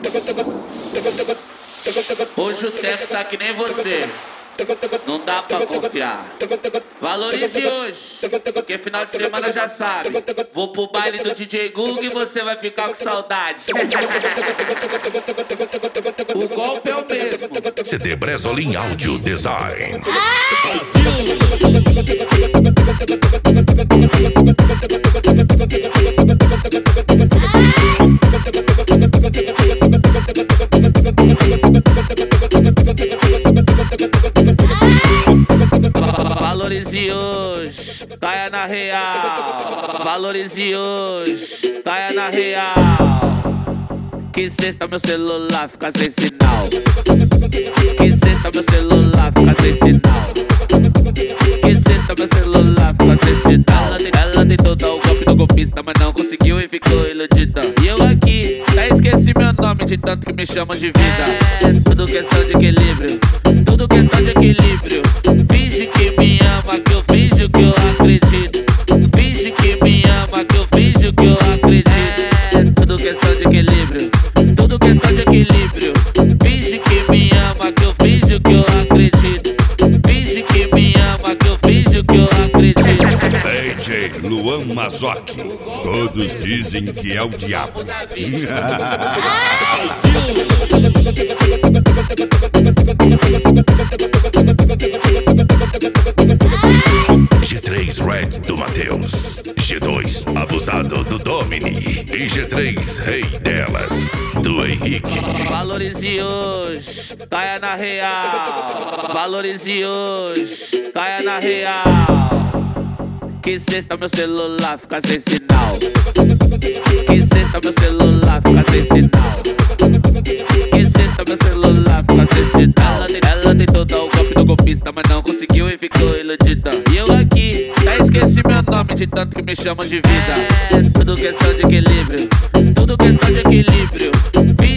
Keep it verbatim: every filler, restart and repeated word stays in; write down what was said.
Hoje o tempo tá que nem você, não dá pra confiar. Valorize hoje, porque final de semana já sabe. Vou pro baile do D J Google e você vai ficar com saudade. O golpe é o mesmo. C D Bresolim Audio Design. Valorize hoje, caia na real. Valorize hoje, caia na real. Que sexta meu celular fica sem sinal. Que sexta meu celular fica sem sinal. Que sexta meu celular fica sem sinal. Ela, ela tentou dar o golpe no golpista, mas não conseguiu e ficou iludida. E eu aqui, até esqueci meu nome de tanto que me chamam de vida. É tudo questão de equilíbrio, tudo questão de equilíbrio. Finge que me ama, que eu finjo que eu acredito. Finge que me ama, que eu finjo que eu acredito. É tudo questão de equilíbrio, tudo questão de equilíbrio. Finge que me ama, que eu finjo que eu acredito. Finge que me ama, que eu finjo que eu acredito. D J Luan Mazotti, todos dizem que é o diabo. G três Red do Matheus, G dois Abusado do Domini e G três Rei delas do Henrique. Valorize hoje, caia na real. Valorize hoje, caia na real. Que sexta meu celular fica sem sinal. Que sexta meu celular fica sem sinal. Que sexta meu celular fica sem sinal. Ela, ela tentou dar o golpe no golpista, mas não conseguiu e ficou iludida. E eu aqui, até esqueci meu nome de tanto que me chamam de vida. É tudo questão de equilíbrio, tudo questão de equilíbrio.